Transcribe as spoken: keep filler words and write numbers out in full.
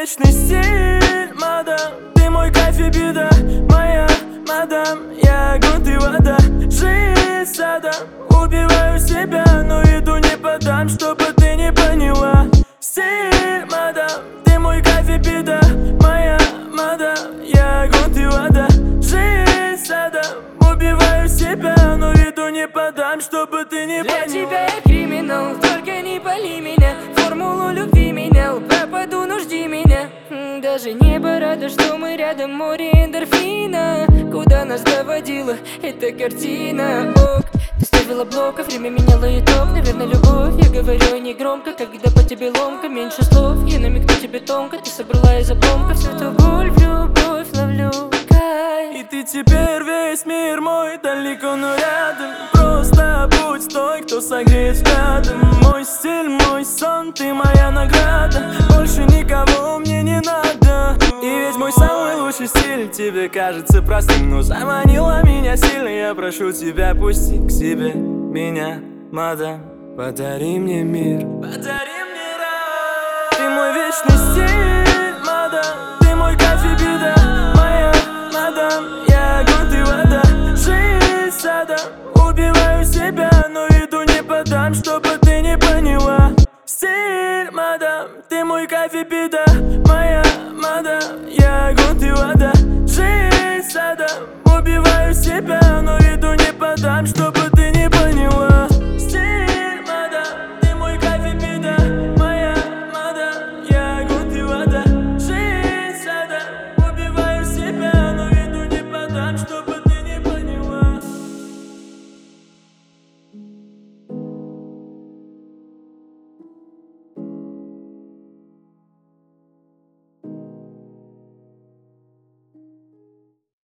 вечный стиль, мадам. Ты мой кайф и беда, моя мадам. Я огонь, ты вода, жизнь садом. Убиваю себя, но еду не подам, чтобы ты не поняла. Стиль, мадам, ты мой кайф и беда, моя мадам. Я огонь, ты вода, жизнь садом. Убиваю себя, но еду не подам, чтобы ты не поняла. Для тебя я криминал, только не пали меня. Формулу любви менял, пропаду, ну жди меня. Даже небо рада, что мы рядом, море эндорфина. Куда нас доводила эта картина? Ок, ты ставила блок, а время меняло итог. Наверное, любовь, я говорю не громко. Когда по тебе ломка, меньше слов. Я намекну тебе тонко, ты собрала из обломков всю ту боль в любовь ловлю. И ты теперь весь мир мой, далеко, но рядом. Просто будь той, кто согреет взглядом. Мой стиль, мой сон, ты моя награда. Больше никого мне не надо. И ведь мой самый лучший стиль тебе кажется простым, но заманила меня сильно. Я прошу тебя, пусти к себе меня, мадам. Подари мне мир, подари мне рай. Ты мой вечный стиль, мадам. Ты мой кайф и беда, моя мадам. Я огонь, ты вода, жизнь садом. Убиваю себя, но еду не подам, чтобы ты не поняла. Стиль, мадам, ты мой кайф и беда, моя мадам. Я огонь, ты вода, жизнь садом. Убиваю себя, но еду не подам, чтобы